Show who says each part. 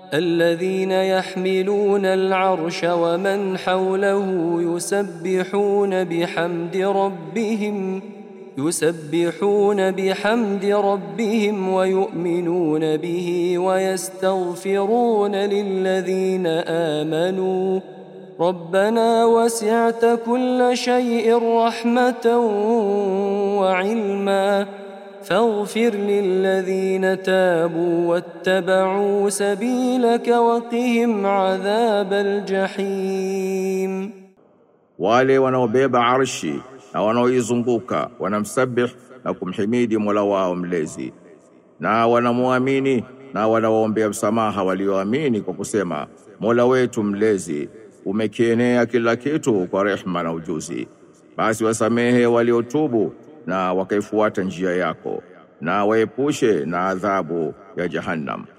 Speaker 1: الذين يحملون العرش ومن حوله يسبحون بحمد ربهم ويؤمنون به ويستغفرون للذين آمنوا ربنا وسعت كل شيء رحمة وعلما فاغفر للذين تابوا واتبعوا سبيلك وقهم عذاب الجحيم.
Speaker 2: wale wanaobeba arshi na wanaoizunguka wanamsabih na kumhimidi Mola wao mlezi, na wanamuamini na wanawaombea msamaha walioamini kwa kusema, Mola wetu mlezi umekienea kila kitu kwa rehema na ujuzi, basi wasamehe waliotubu na wakaifuata njia yako, na waepushe na adhabu ya Jahannam.